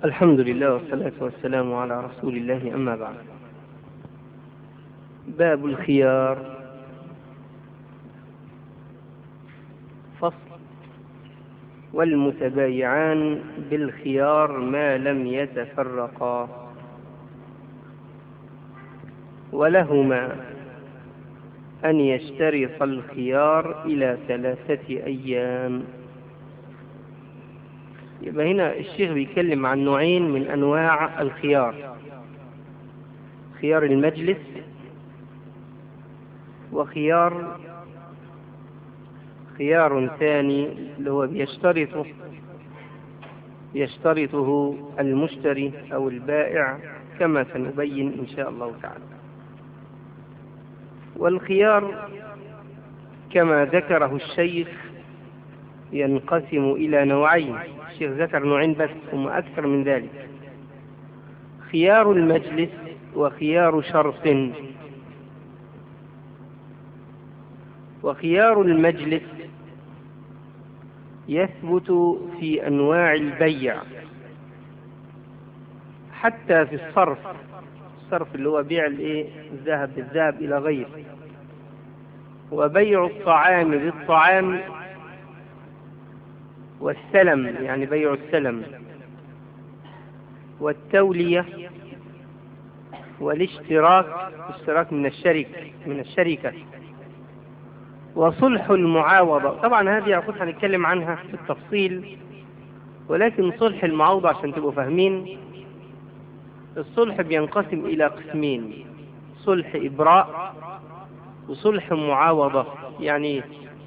الحمد لله والصلاة والسلام على رسول الله، أما بعد. باب الخيار. فصل: والمتبايعان بالخيار ما لم يتفرقا، ولهما أن يشترط الخيار إلى 3 أيام. يبقى هنا الشيخ بيتكلم عن نوعين من أنواع الخيار: خيار المجلس وخيار ثاني اللي هو يشترطه المشتري أو البائع، كما سنبين إن شاء الله تعالى. والخيار كما ذكره الشيخ ينقسم إلى نوعين. الشيخ ذكر نوعين بس، هم أكثر من ذلك: خيار المجلس وخيار شرط. وخيار المجلس يثبت في أنواع البيع، حتى في الصرف اللي هو بيع الذهب بالذهب إلى غيره، وبيع الطعام بالطعام، والسلم يعني بيع السلم، والتولية، والاشتراك من الشركة، وصلح المعاوضة. طبعا هذه عقود هنتكلم عنها في التفصيل، ولكن صلح المعاوضة عشان تبقوا فاهمين، الصلح بينقسم إلى قسمين: صلح إبراء وصلح معاوضة. يعني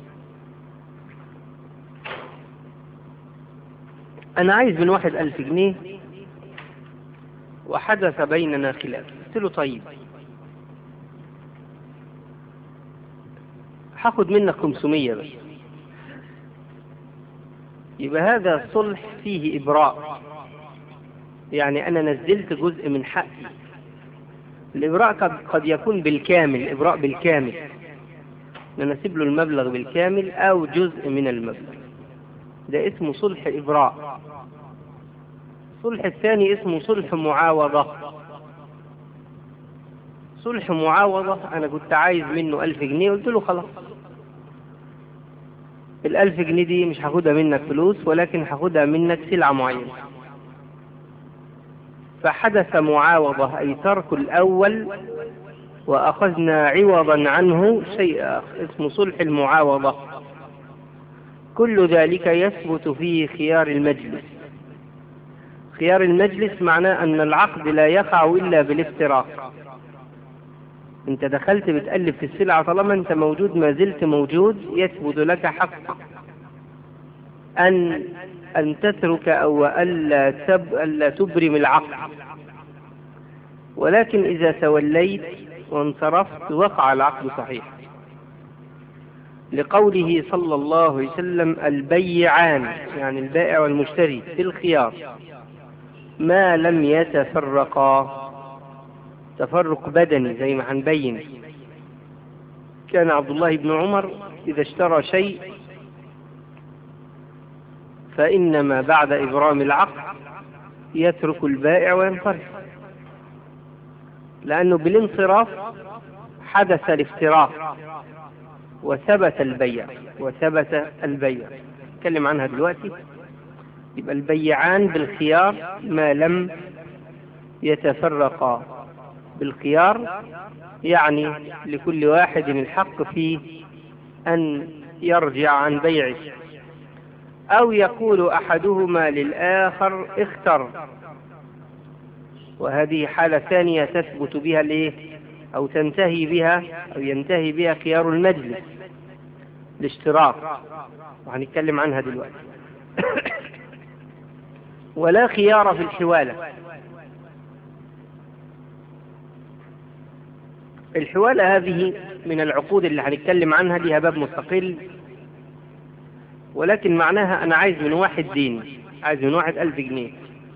أنا عايز من واحد 1000 جنيه وحدث بيننا خلاف، قلت له طيب هاخد منك 500 بس. يبقى هذا صلح فيه إبراء، يعني أنا نزلت جزء من حقي. الإبراء قد يكون بالكامل، إبراء بالكامل، ننسب له المبلغ بالكامل أو جزء من المبلغ، ده اسمه صلح إبراء. الصلح الثاني اسمه صلح معاوضة. صلح معاوضة أنا كنت عايز منه 1000 جنيه، قلت له خلاص 1000 جنيه دي مش هاخدها منك فلوس، ولكن هاخدها منك سلعة معينة. فحدث معاوضة، أي ترك الأول وأخذنا عوضا عنه شيء آخر، اسمه صلح المعاوضة. كل ذلك يثبت فيه خيار المجلس. خيار المجلس معناه أن العقد لا يقع إلا بالافتراق. انت دخلت بتألف في السلعة، طالما انت موجود ما زلت موجود، يثبت لك حق أن تترك أو ألا تبرم العقد. ولكن إذا توليت وانصرفت وقع العقد صحيح، لقوله صلى الله عليه وسلم: البيعان يعني البائع والمشتري في الخيار ما لم يتفرقا. تفرق بدني زي ما هنبين. كان عبد الله بن عمر إذا اشترى شيء فإنما بعد إبرام العقد يترك البائع وينصرف، لأنه بالانصراف حدث الافتراق وثبت البيع. نتكلم عنها دلوقتي. يبقى البيعان بالخيار ما لم يتفرقا. بالخيار يعني لكل واحد الحق في أن يرجع عن بيعه، أو يقول أحدهما للآخر اختر، وهذه حالة ثانية تثبت بها أو ينتهي بها خيار المجلس، الاشتراك، وهنتكلم عنها دلوقتي. ولا خيار في الحوالة. الحوالة هذه من العقود اللي هنتكلم عنها، لها باب مستقل، ولكن معناها أنا عايز من واحد دين، عايز من واحد 1000 جنيه،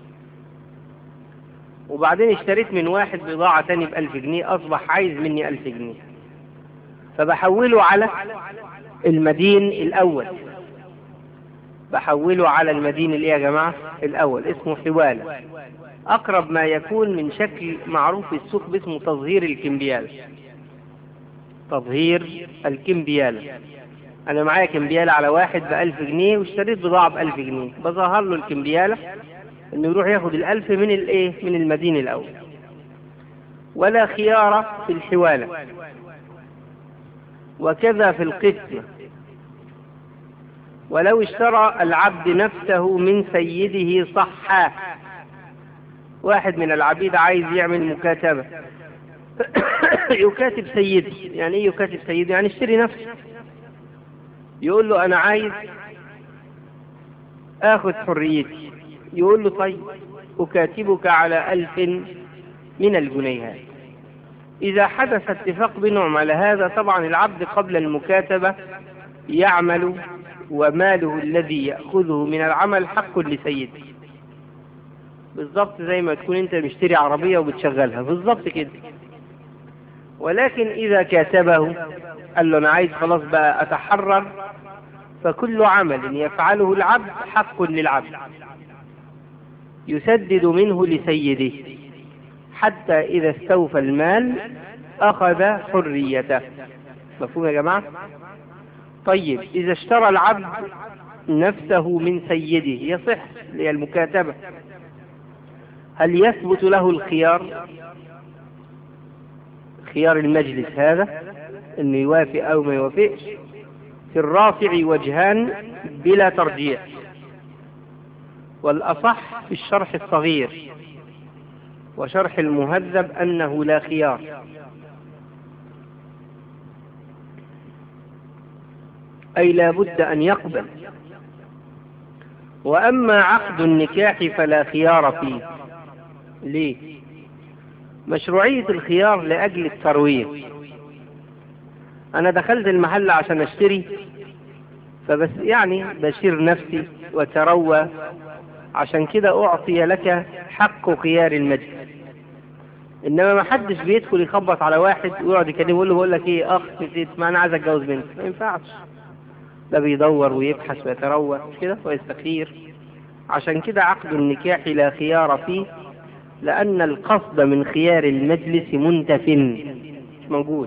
وبعدين اشتريت من واحد بضاعة تاني ب1000 جنيه، أصبح عايز مني 1000 جنيه، فبحوله على المدين الأول. بحوله على المدين اللي يا جماعة الأول، اسمه حوالة. أقرب ما يكون من شكل معروف في السوق باسمه تظهير الكمبيالة. تظهير الكمبيالة، أنا معايا كمبيالة على واحد ب1000 جنيه واشتريت بضاعة ب1000 جنيه، بظهر له الكمبيالة إنه يروح ياخد 1000 من من المدين الأول. ولا خيار في الحوالة، وكذا في القسمة. ولو اشترى العبد نفسه من سيده صحا، واحد من العبيد عايز يعمل مكاتبة يكاتب سيده. يعني ايه يكاتب سيده؟ يعني اشتري نفسه، يقول له انا عايز اخذ حريتي، يقول له طيب اكاتبك على 1000 من الجنيهات. اذا حدث اتفاق بينهم على هذا، طبعا العبد قبل المكاتبة يعمل، وماله الذي يأخذه من العمل حق لسيده. بالضبط زي ما تكون انت مشتري عربية وبتشغلها، بالضبط كده. ولكن إذا كاتبه قال له أنا عايز خلاص بقى أتحرر، فكل عمل يفعله العبد حق للعبد، يسدد منه لسيده حتى إذا استوفى المال أخذ حريته. مفهوم يا جماعة؟ طيب إذا اشترى العبد نفسه من سيده، يصح المكاتبة، هل يثبت له الخيار؟ خيار المجلس هذا انه يوافق او ما يوافقش. في الرافع وجهان بلا ترجيح، والاصح في الشرح الصغير وشرح المهذب انه لا خيار. اي لا بد ان يقبل. واما عقد النكاح فلا خيار فيه. ليه؟ مشروعية الخيار لأجل الترويج. أنا دخلت المحل عشان أشتري، فبس يعني بشير نفسي وتروى، عشان كده أعطي لك حق خيار المجلس. إنما ما حدش بيدخل يخبط على واحد ويقعد يكلمه يقول له بقول لك إيه أخ نسيت، ما أنا عايز أتجوز بنت. ما ينفعش، ده بيدور ويبحث ويتروى كده ويستخير. عشان كده عقد النكاح لا خيار فيه، لأن القصد من خيار المجلس منتف، مش موجود.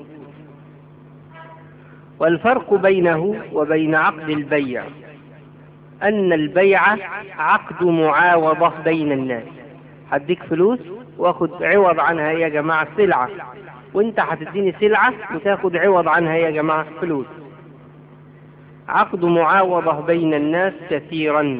والفرق بينه وبين عقد البيع أن البيع عقد معاوضة بين الناس. هديك فلوس واخد عوض عنها يا جماعة سلعة، وانت هتديني سلعة وتاخد عوض عنها يا جماعة فلوس. عقد معاوضة بين الناس كثيرا،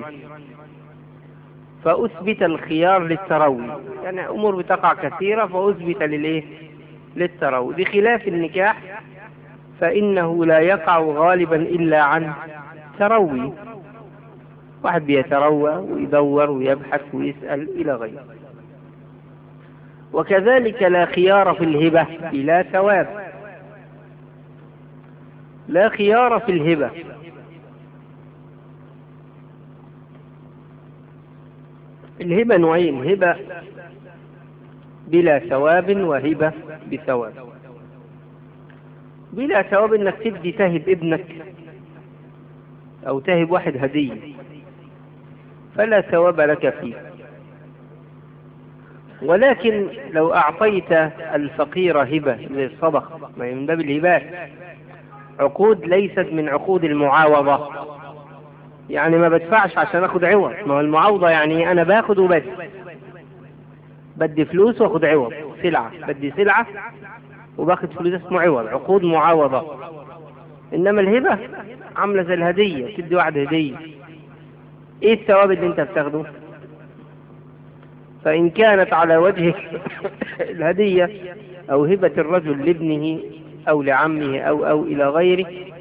فأثبت الخيار للتروي. يعني أمور بتقع كثيرة فأثبت للتروي، بخلاف النكاح فإنه لا يقع غالبا إلا عن تروي. واحد بيتروى ويدور ويبحث ويسأل إلى غيره. وكذلك لا خيار في الهبة بلا ثواب. لا خيار في الهبة. الهبة نوعين: هبة بلا ثواب وهبة بثواب. بلا ثواب انك تبدي تهب ابنك او تهب واحد هدية، فلا ثواب لك فيه. ولكن لو اعطيت الفقير هبة للصدقة، ما من باب الهبات، عقود ليست من عقود المعاوضة. يعني ما بدفعش عشان اخد عوض، ما هو المعاوضة يعني انا باخد وبس، بدي فلوس واخد عوض. سلعة بدي سلعة وباخد فلوس، اسمه عوض، عقود معاوضة. انما الهبة عاملة زي الهدية، تدي واحد هدية، ايه الثواب اللي انت بتاخده؟ فان كانت على وجه الهدية او هبة الرجل لابنه او لعمه او الى غيره،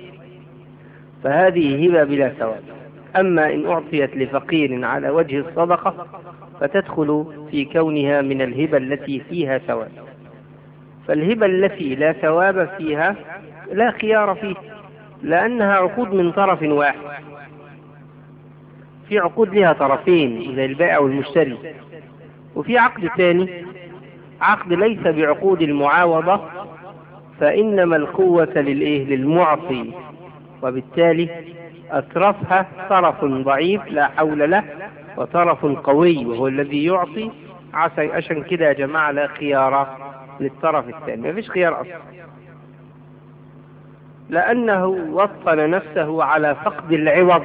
فهذه هبة بلا ثواب. أما إن أعطيت لفقير على وجه الصدقة فتدخل في كونها من الهبة التي فيها ثواب. فالهبة التي لا ثواب فيها لا خيار فيه، لأنها عقود من طرف واحد. في عقود لها طرفين زي البائع والمشتري، وفي عقد ثاني عقد ليس بعقود المعاوضة، فإنما القوة للمعطي، وبالتالي أطرافها طرف ضعيف لا حول له وطرف قوي وهو الذي يعطي. عشان كده يا جماعة لا خيار للطرف الثاني، مفيش خيار أصلا، لأنه وطن نفسه على فقد العوض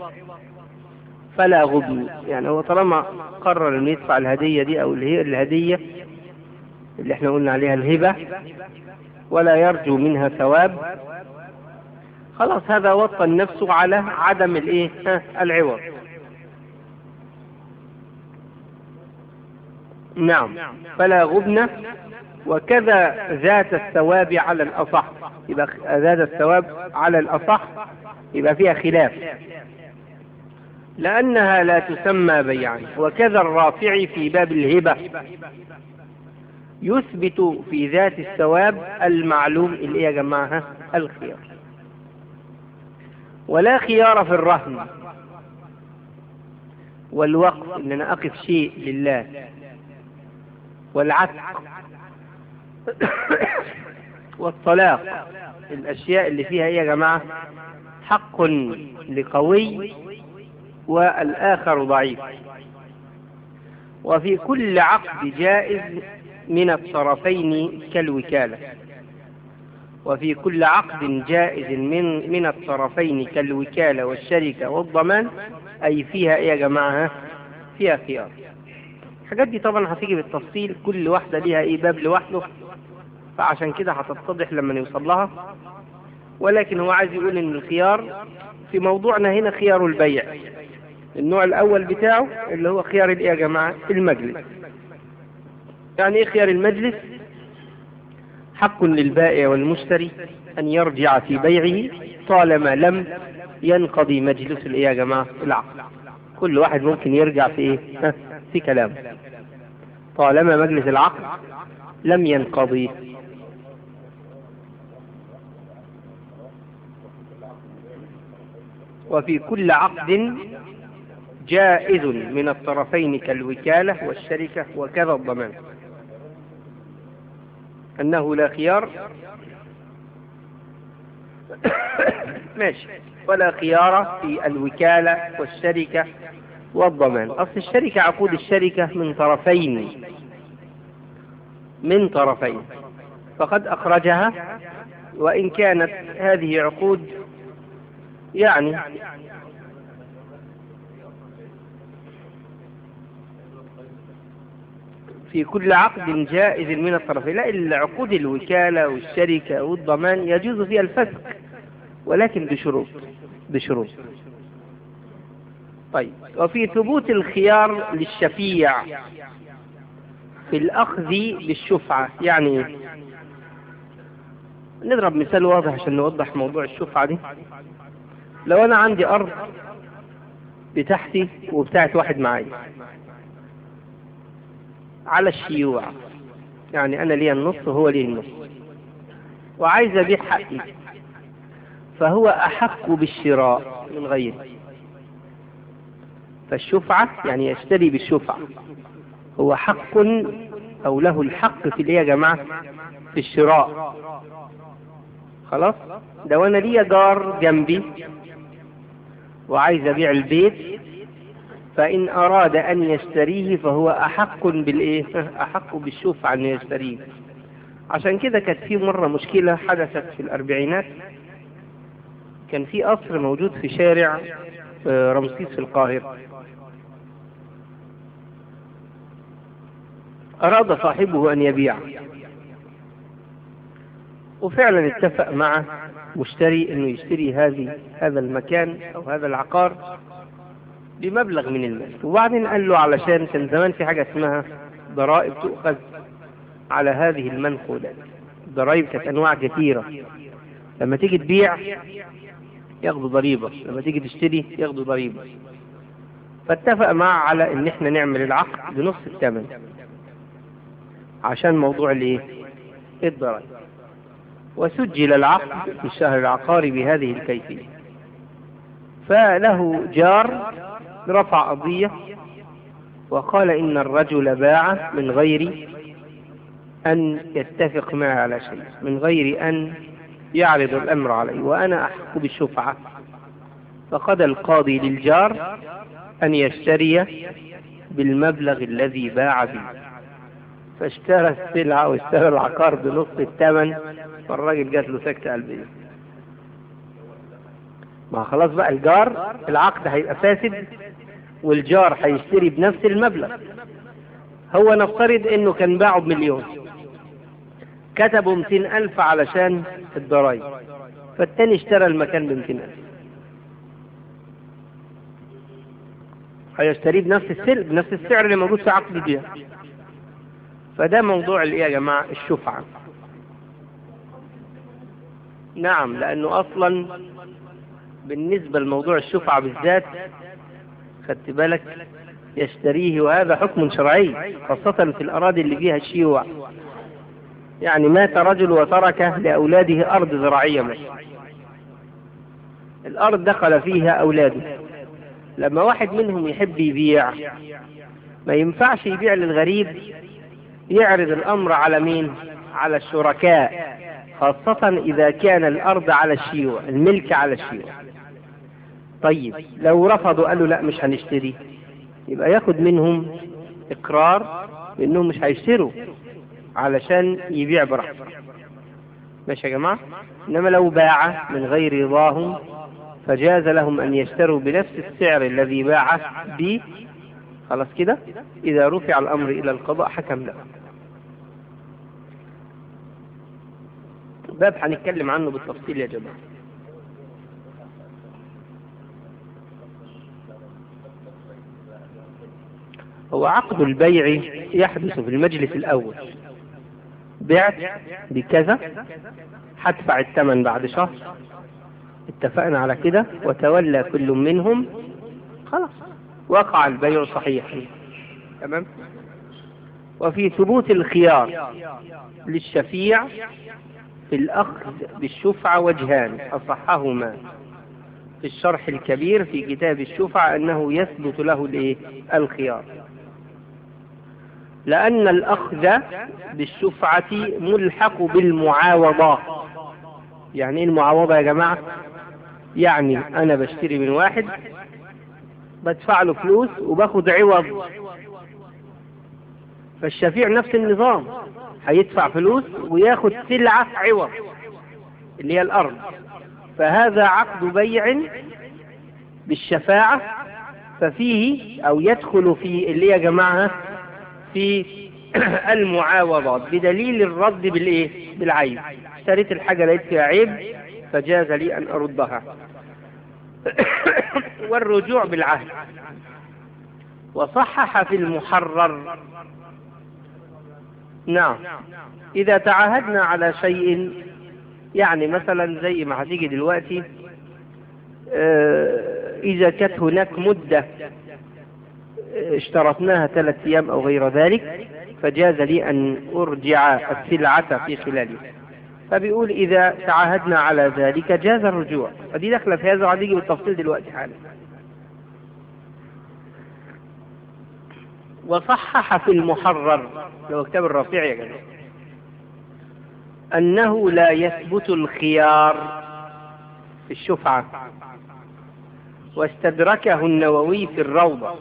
فلا غبن. يعني هو طالما قرر أن يدفع الهدية دي أو الهدية اللي احنا قلنا عليها الهبة ولا يرجو منها ثواب، خلاص هذا وطن نفسه على عدم العوض. نعم، فلا غبن. وكذا ذات الثواب على الأصح، يبقى ذات الثواب على الأصح يبقى فيها خلاف لأنها لا تسمى بيعا. وكذا الرافع في باب الهبة يثبت في ذات الثواب المعلوم اللي يا جماعة الخيار. ولا خيار في الرهن والوقف، إن أنا أقف شيء لله، والعتق والطلاق، الأشياء اللي فيها يا جماعة حق لقوي والآخر ضعيف. وفي كل عقد جائز من الطرفين كالوكالة. وفي كل عقد جائز من الطرفين كالوكالة والشركة والضمان، أي فيها يا جماعة فيها خيار. الحاجات دي طبعا هتيجي بالتفصيل، كل واحدة ليها باب لوحده، فعشان كده هتتضح لما نوصل لها. ولكن هو عايز يقول ان الخيار في موضوعنا هنا خيار البيع، النوع الاول بتاعه اللي هو خيار يا جماعة المجلس. يعني ايه خيار المجلس؟ حق للبائع والمشتري ان يرجع في بيعه طالما لم ينقضي مجلس يا جماعة العقد. كل واحد ممكن يرجع في في كلامه طالما مجلس العقد لم ينقضي. وفي كل عقد جائز من الطرفين كالوكالة والشركة وكذا الضمان، أنه لا خيار. ماشي. ولا خيار في الوكالة والشركة والضمان. أصل الشركة، عقود الشركة من طرفين فقد أخرجها، وإن كانت هذه عقود يعني في كل عقد جائز من الطرفين. لا، العقود الوكالة والشركة والضمان يجوز فيها الفسخ ولكن بشروط. طيب، وفي ثبوت الخيار للشفيع في الأخذ بالشفعة. يعني نضرب مثال واضح عشان نوضح موضوع الشفعة دي. لو أنا عندي أرض بتاعتي وبتاعت واحد معايا على الشيوع، يعني أنا لي النص وهو لي النص، وعايز أبيع حقي، فهو أحق بالشراء من غيره. فالشفعة يعني يشتري بالشفعة، هو حق أو له الحق في يا جماعة في الشراء. خلاص. ده وانا ليا جار جنبي وعايز ابيع البيت، فإن أراد أن يشتريه فهو أحق أحق بالشفعة أن يشتريه. عشان كده كانت في مرة مشكلة حدثت في الأربعينات. كان في قصر موجود في شارع رمسيس في القاهرة، أراد صاحبه أن يبيع، وفعلا اتفق مع مشتري أنه يشتري هذا المكان أو هذا العقار بمبلغ من المال. وبعدين قال له علشان كان زمان في حاجة اسمها ضرائب تؤخذ على هذه المنقولات. الضرائب كانت أنواع كثيرة، لما تيجي تبيع ياخدوا ضريبة، لما تيجي تشتري ياخدوا ضريبة. فاتفق معه على ان احنا نعمل العقد بنص الثمن عشان موضوع الضرائب. وسجل العقد في الشهر العقاري بهذه الكيفية. فله جار رفع قضية وقال إن الرجل باع من غير أن يتفق معه على شيء، من غير أن يعرض الأمر عليه، وأنا أحق بالشفعة. فقضى القاضي للجار أن يشتري بالمبلغ الذي باع به، فاشترى السلعة واشترى العقار بنص الثمن، فالراجل جات له سكتة قلبية. ما خلاص بقى الجار العقد هيبقى فاسد، والجار هيشتري بنفس المبلغ. هو نفترض انه كان باعه ب1,000,000، كتبوا 200,000 علشان الضرايب، فالتاني اشترى المكان ب200,000، هيشتريه بنفس السعر اللي موجود في عقد البيع. فده موضوع الايه يا جماعة؟ الشفعة. نعم، لانه اصلا بالنسبة لموضوع الشفعة بالذات خدت بالك يشتريه، وهذا حكم شرعي خاصة في الأراضي اللي فيها الشيوع. يعني مات رجل وترك لأولاده أرض زراعية مثلا، الأرض دخل فيها أولاده، لما واحد منهم يحب يبيع ما ينفعش يبيع للغريب، يعرض الأمر على مين؟ على الشركاء، خاصة إذا كان الأرض على الشيوع، الملك على الشيوع. طيب لو رفضوا قالوا لا مش هنشتري، يبقى ياخد منهم إقرار بأنهم مش هيشتروا علشان يبيع براحته. ماشي يا جماعة؟ إنما لو باع من غير رضاهم فجاز لهم أن يشتروا بنفس السعر الذي باع به، خلاص كده. إذا رفع الأمر إلى القضاء حكم له. باب هنتكلم عنه بالتفصيل يا جماعة. هو عقد البيع يحدث في المجلس الأول، بعت بكذا، هدفع الثمن بعد شهر، اتفقنا على كده، وتولى كل منهم، خلاص وقع البيع صحيح. تمام. وفي ثبوت الخيار للشفيع في الأخذ بالشفعة وجهان أصحهما في الشرح الكبير في كتاب الشفعة، أنه يثبت له الخيار، لأن الأخذ بالشفعة ملحق بالمعاوضة. يعني ايه المعاوضة يا جماعة؟ يعني أنا بشتري من واحد بدفع له فلوس وباخد عوض، فالشفيع نفس النظام، هيدفع فلوس وياخد سلعة عوض اللي هي الأرض. فهذا عقد بيع بالشفاعة، ففيه أو يدخل في اللي يا جماعة في المعاوضات بدليل الرد بالعيب. اشتريت الحاجة لقيت فيها عيب فجاز لي أن أردها. والرجوع بالعهد. وصحح في المحرر، نعم، إذا تعاهدنا على شيء، يعني مثلا زي ما هتيجي دلوقتي، إذا كانت هناك مدة اشترطناها 3 أيام أو غير ذلك، فجاز لي أن أرجع السلعة في خلاله. فبيقول إذا تعاهدنا على ذلك جاز الرجوع، فدي داخلة في هذا وهتيجي بالتفصيل دلوقتي حالا. وصحح في المحرر، لو كتاب الرفيع يا جماعة، أنه لا يثبت الخيار في الشفعة، واستدركه النووي في الروضة،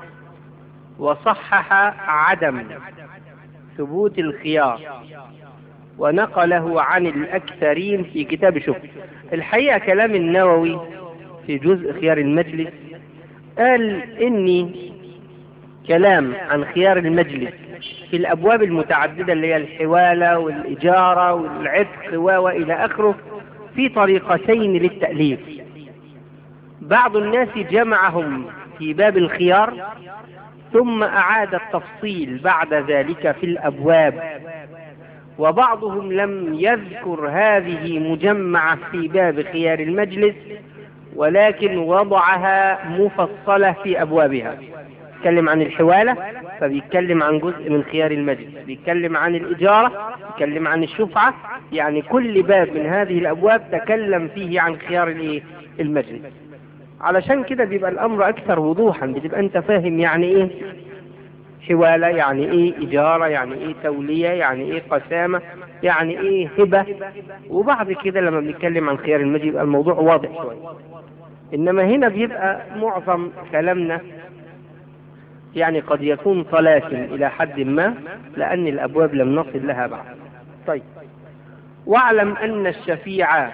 وصحح عدم ثبوت الخيار، ونقله عن الأكثرين في كتاب شفعة. الحقيقة كلام النووي في جزء خيار المجلس قال إني كلام عن خيار المجلس في الأبواب المتعددة اللي هي الحوالة والإجارة والعتق وإلى آخره في طريقتين للتأليف. بعض الناس جمعهم في باب الخيار ثم أعاد التفصيل بعد ذلك في الأبواب، وبعضهم لم يذكر هذه مجمعة في باب خيار المجلس ولكن وضعها مفصلة في أبوابها. بيتكلم عن الحوالة فبيتكلم عن جزء من خيار المجلس، بيتكلم عن الإجارة، بيتكلم عن الشفعة، يعني كل باب من هذه الأبواب تكلم فيه عن خيار المجلس. علشان كده بيبقى الأمر أكثر وضوحا، بتبقى أنت فاهم يعني إيه حوالة، يعني إيه إجارة، يعني إيه تولية، يعني إيه قسامة، يعني إيه هبة. وبعد كده لما بنتكلم عن خيار المجلس يبقى الموضوع واضح شوية. إنما هنا بيبقى معظم كلامنا يعني قد يكون طلاسم إلى حد ما، لأن الأبواب لم نصل لها بعد. طيب، واعلم أن الشفيع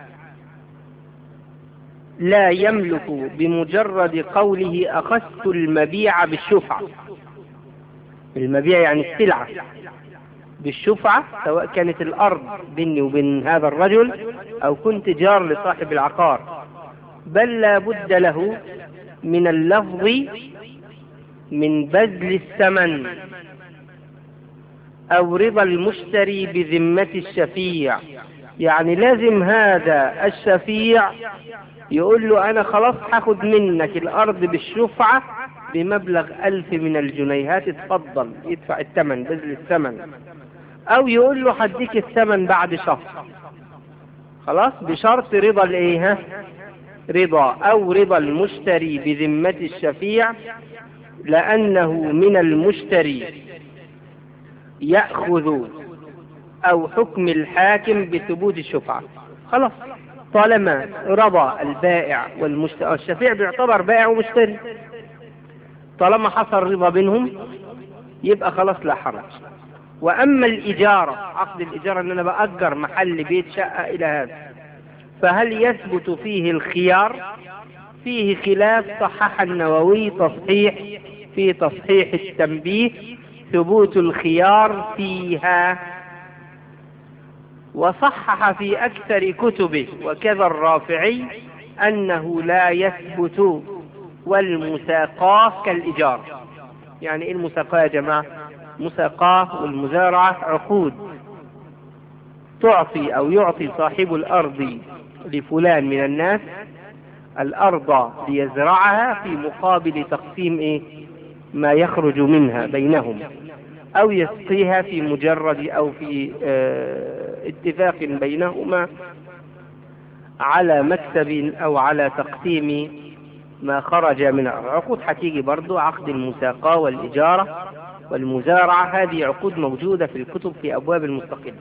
لا يملك بمجرد قوله أخذت المبيع بالشفعة. المبيع يعني السلعة بالشفعة، سواء كانت الأرض بيني وبين هذا الرجل أو كنت جار لصاحب العقار، بل لا بد له من اللفظ من بذل الثمن أو رضا المشتري بذمة الشفيع. يعني لازم هذا الشفيع يقول له أنا خلاص هاخد منك الأرض بالشفعة بمبلغ 1000 من الجنيهات، اتفضل يدفع الثمن، بذل الثمن. أو يقول له هديك الثمن بعد شهر، خلاص، بشرط رضا الايه، رضا أو رضا المشتري بذمة الشفيع، لأنه من المشتري يأخذ أو حكم الحاكم بثبوت الشفعة. خلاص، طالما رضى البائع والمشتري، الشفيع بيعتبر بائع ومشتري، طالما حصل رضا بينهم يبقى خلاص لا حرج. وأما الإجارة، عقد الإجارة أن أنا بأجر محل بيت شقة إلى هذا، فهل يثبت فيه الخيار؟ فيه خلاف، صحح النووي تصحيح في تصحيح التنبيه ثبوت الخيار فيها، وصحح في أكثر كتبه وكذا الرافعي أنه لا يثبت، والمساقاة كالإجارة. يعني إيه المساقاة يا جماعة؟ مساقاة والمزارعة عقود تعطي أو يعطي صاحب الأرض لفلان من الناس الأرض ليزرعها في مقابل تقسيم ما يخرج منها بينهم، أو يسقيها في مجرد أو في اتفاق بينهما على مكسب أو على تقسيم ما خرج من العقود. هتيجي برضو عقد المساقاة والإجارة والمزارعة، هذه عقود موجودة في الكتب في أبواب المستقلة.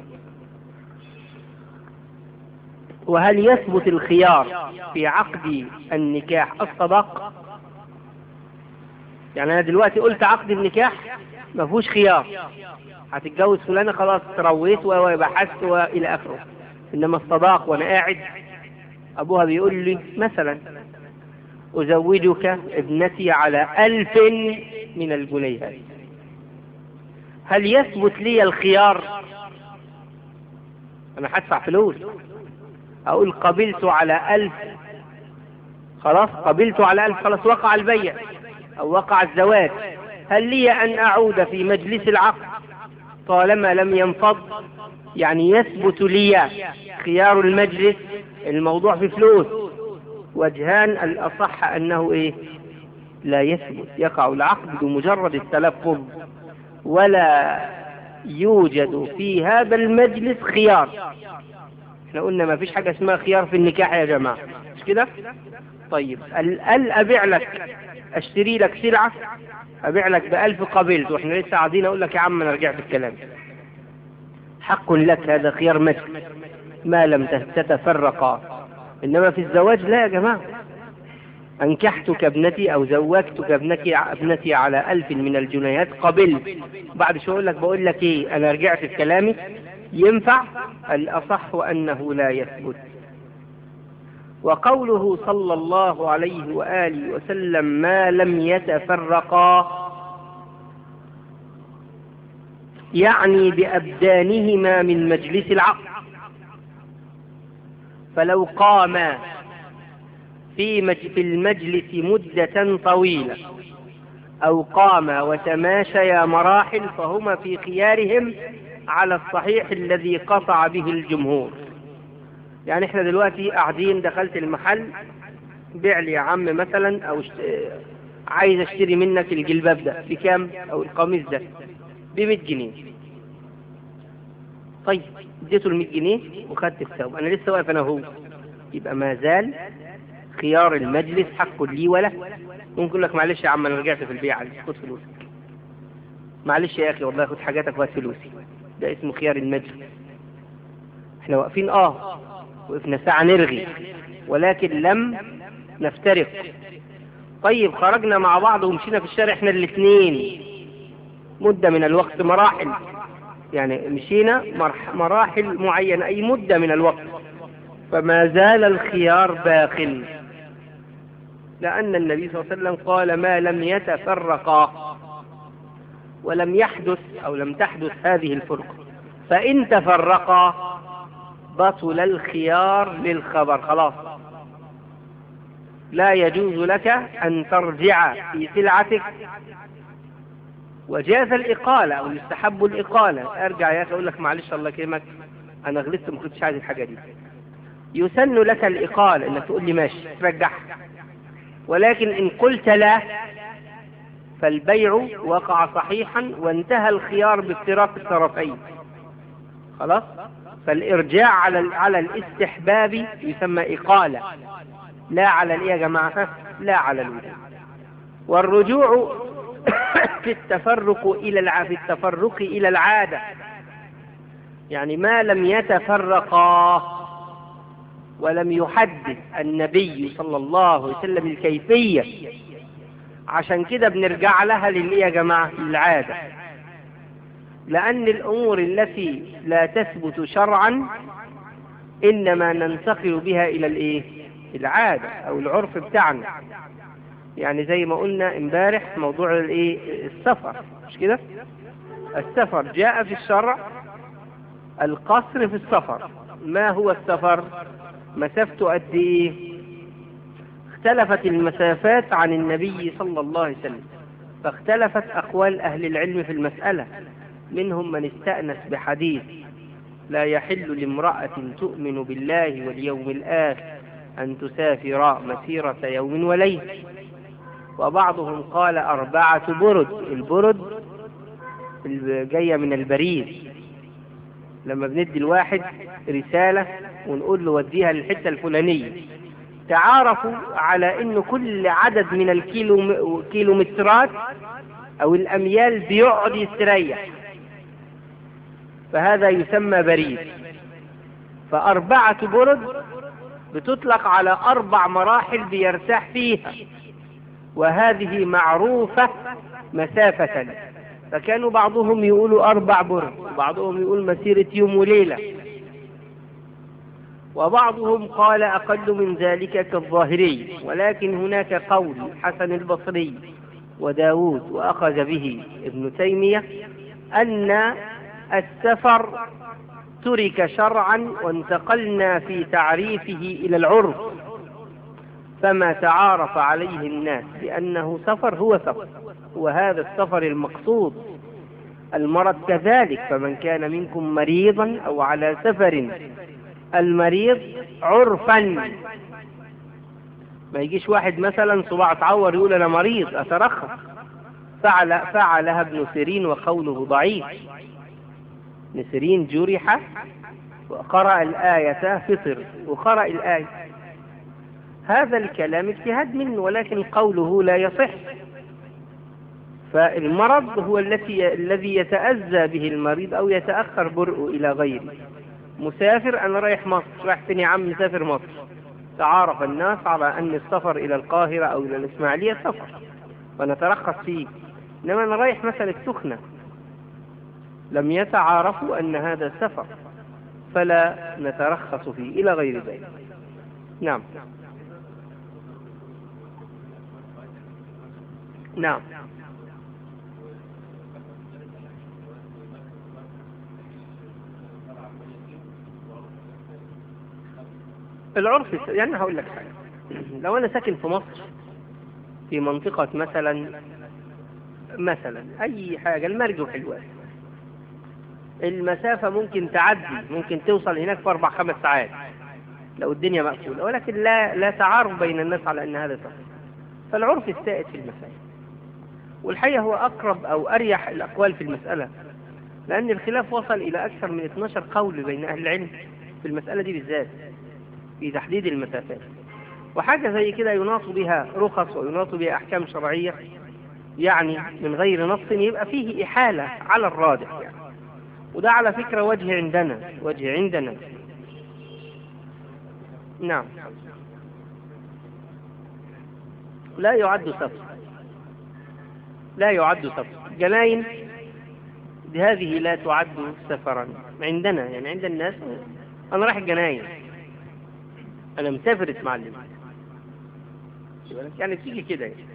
وهل يثبت الخيار في عقد النكاح الصداق؟ يعني أنا دلوقتي قلت عقد النكاح ما فيهوش خيار، هتتجوز فلانة خلاص ترويت وبحثت وإلى آخره. إنما الصداق وأنا قاعد أبوها بيقول لي مثلا أزوجك ابنتي على 1000 من الجنيهات، هل يثبت لي الخيار؟ أنا هدفع فلوس، أقول قبلت على 1000، خلاص قبلت على 1000، خلاص وقع البيع أو وقع الزواج. هل لي أن أعود في مجلس العقد طالما لم ينفض؟ يعني يثبت لي خيار المجلس، الموضوع في فلوس. وجهان، الأصح أنه لا يثبت، يقع العقد بمجرد التلفظ ولا يوجد في هذا المجلس خيار. احنا قلنا ما فيش حاجة اسمها خيار في النكاح يا جماعة، مش كده؟ طيب، أبيع لك، اشتري لك سلعة، أبيع لك ب1000 قبلت، واحنا لسه قاعدين أقول لك يا عم أنا رجعت الكلام، حق لك، هذا خيار مجلس ما لم تتفرقا. إنما في الزواج لا يا جماعة، أنكحتك ابنتي أو زوجتك ابنتي على 1000 من الجنيهات قبلت، بعد شو بقول لك أنا رجعت في كلامي، ينفع؟ الأصح أنه لا يثبت. وقوله صلى الله عليه وآله وسلم ما لم يتفرقا، يعني بأبدانهما من مجلس العقد. فلو قاما في المجلس مدة طويلة أو قاما وتماشيا مراحل فهما في خيارهم على الصحيح الذي قطع به الجمهور. يعني احنا دلوقتي قاعدين، دخلت المحل، بيع لي يا عم مثلا، أو عايز اشتري منك الجلباب ده بكام، أو القميص ده ب100 جنيه. طيب اديته ال100 جنيه وخدت الثوب، أنا لسه واقف أنا هو، يبقى ما زال خيار المجلس حق لي ولا. ممكن يقول لك معلش يا عم أنا رجعت في البيع، خد فلوسك، معلش يا أخي والله خد حاجاتك وهات فلوسي، ده اسمه خيار المجلس. احنا واقفين وقفنا ساعة نرغي، ولكن لم نفترق. طيب خرجنا مع بعض ومشينا في الشارع احنا الاثنين مدة من الوقت، مراحل، يعني مشينا مراحل معينة أي مدة من الوقت، فما زال الخيار باق، لأن النبي صلى الله عليه وسلم قال ما لم يتفرقا، ولم يحدث أو لم تحدث هذه الفرقة. فإن تفرقا بطل الخيار للخبر، خلاص لا يجوز لك أن ترجع في سلعتك. وجاز الإقالة أو يستحب الإقالة، أرجع يا أخي أقول لك معلش الله يكرمك أنا غلطت ما كنتش عايز الحاجة دي، يسن لك الإقالة إنك تقول لي ماشي ترجعها. ولكن إن قلت لا فالبيع وقع صحيحا وانتهى الخيار بافتراق الطرفين، خلاص. فالإرجاع على الاستحباب يسمى إقالة، لا على الإيه يا جماعة؟ لا على الوجوب. والرجوع في التفرق إلى العادة، يعني ما لم يتفرقا ولم يحدد النبي صلى الله عليه وسلم الكيفية، عشان كده بنرجع لها للإيه يا جماعة؟ للعادة. لأن الأمور التي لا تثبت شرعا إنما ننتقل بها إلى الإيه؟ العادة أو العرف بتاعنا. يعني زي ما قلنا امبارح موضوع الإيه؟ السفر، مش كده؟ السفر جاء في الشرع القصر في السفر. ما هو السفر؟ مسافته قد إيه؟ اختلفت المسافات عن النبي صلى الله عليه وسلم، فاختلفت أقوال أهل العلم في المسألة. منهم من استأنس بحديث لا يحل لامرأة تؤمن بالله واليوم الآخر أن تسافر مسيرة يوم وليلة، وبعضهم قال 4 برد. البرد جاية من البريد، لما بندي الواحد رسالة ونقول له وديها للحتة الفلانية، تعارفوا على إنه كل عدد من الكيلومترات أو الأميال بيقعد يستريح، فهذا يسمى بريد. ف4 برد بتطلق على 4 مراحل بيرتاح فيها، وهذه معروفة مسافة. فكانوا بعضهم يقولوا 4 برد، وبعضهم يقول مسيرة يوم وليلة، وبعضهم قال أقل من ذلك كالظاهري. ولكن هناك قول حسن البصري وداود وأخذ به ابن تيمية أن السفر ترك شرعا وانتقلنا في تعريفه إلى العرف، فما تعارف عليه الناس بأنه سفر هو سفر، وهذا السفر المقصود. المرض كذلك، فمن كان منكم مريضا أو على سفر، المريض عرفا. ما يجيش واحد مثلا صباع اتعور يقول أنا مريض أترخص، فعلها ابن سيرين وقوله ضعيف. ابن سيرين جرح وقرأ الآية فطر وقرأ الآية، هذا الكلام اجتهاد منه، ولكن قوله لا يصح. فالمرض هو الذي يتأذى به المريض أو يتأخر برؤه إلى غيره. مسافر، أنا رايح مصر، رايح فين يا عم؟ مسافر مصر. تعارف الناس على أن السفر إلى القاهرة أو إلى الإسماعيلية سفر ونترخص فيه، إنما أنا رايح مثلا السخنة، لم يتعارفوا أن هذا سفر فلا نترخص فيه إلى غير ذلك. نعم نعم. العرف يعني هقول لك حاجة، لو أنا ساكن في مصر في منطقة مثلا أي حاجة المرج وحلوان، المسافة ممكن تعدي، ممكن توصل هناك في 4-5 ساعات لو الدنيا مقفولة، ولكن لا تعارف بين الناس على أن هذا سفر. فالعرف السائد في المسائل، والحقيقة هو أقرب أو أريح الأقوال في المسألة، لأن الخلاف وصل إلى أكثر من 12 قول بين أهل العلم في المسألة دي بالذات في تحديد المسافات. وحاجة زي كده يناط بها رخص ويناط بها أحكام شرعية، يعني من غير نص يبقى فيه إحالة على الراجح يعني. وده على فكرة وجه عندنا. نعم. لا يعد سفر، لا يعد سفر. جناين هذه لا تعد سفرا عندنا، يعني عند الناس. أنا رايح الجناين، أنا مسافر اتمعلم، يعني تيجي كده يعني.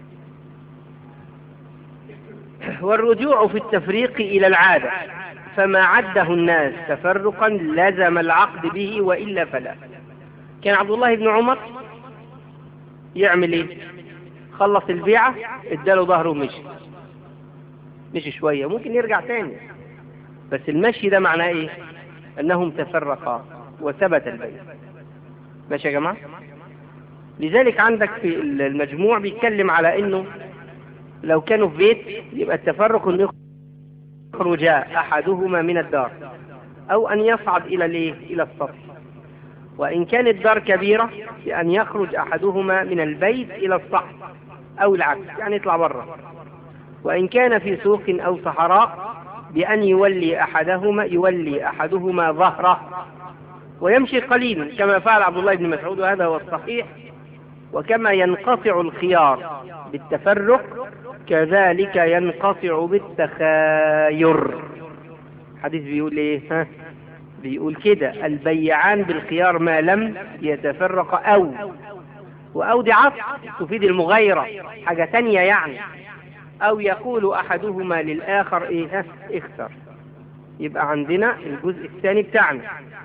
والرجوع في التفريق إلى العادة، فما عده الناس تفرقا لزم العقد به وإلا فلا. كان عبد الله بن عمر يعمل ايه؟ خلص البيعة اداله ظهره ومشي، مشي شوية ممكن يرجع تاني، بس المشي ده معناه ايه؟ انهم تفرقا وثبت البيع. ماشي يا جماعة؟ لذلك عندك في المجموع بيتكلم على انه لو كانوا في بيت يبقى التفرق انه يخرج احدهما من الدار او ان يصعد الى الايه؟ الى السطح. وان كانت الدار كبيرة بان يخرج احدهما من البيت الى السطح او العكس، يعني يطلع بره. وان كان في سوق او صحراء بان يولي احدهما ظهره ويمشي قليلا كما فعل عبد الله بن مسعود، وهذا هو الصحيح. وكما ينقطع الخيار بالتفرق كذلك ينقطع بالتخاير. حديث بيقول ايه؟ بيقول كده: البيعان بالخيار ما لم يتفرق أو دي عطف تفيد المغايرة، حاجة تانية يعني. أو يقول أحدهما للآخر ايه؟ اختر. يبقى عندنا الجزء الثاني بتاعنا.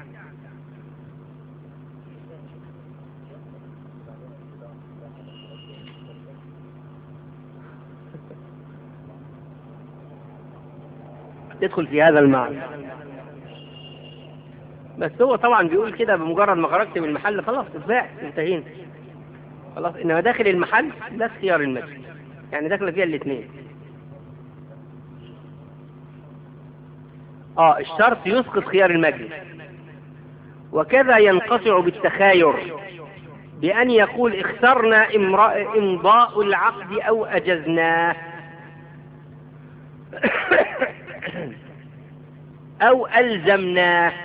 تدخل في هذا المعنى، بس هو طبعا بيقول كده بمجرد ما خرجت من المحل خلاص اتباع، انتهينا خلاص. انما داخل المحل لا خيار المجلس، يعني داخل فيها الاثنين. الشرط يسقط خيار المجلس. وكذا ينقطع بالتخاير بأن يقول اخترنا إمضاء العقد أو أجزناه أو ألزمناه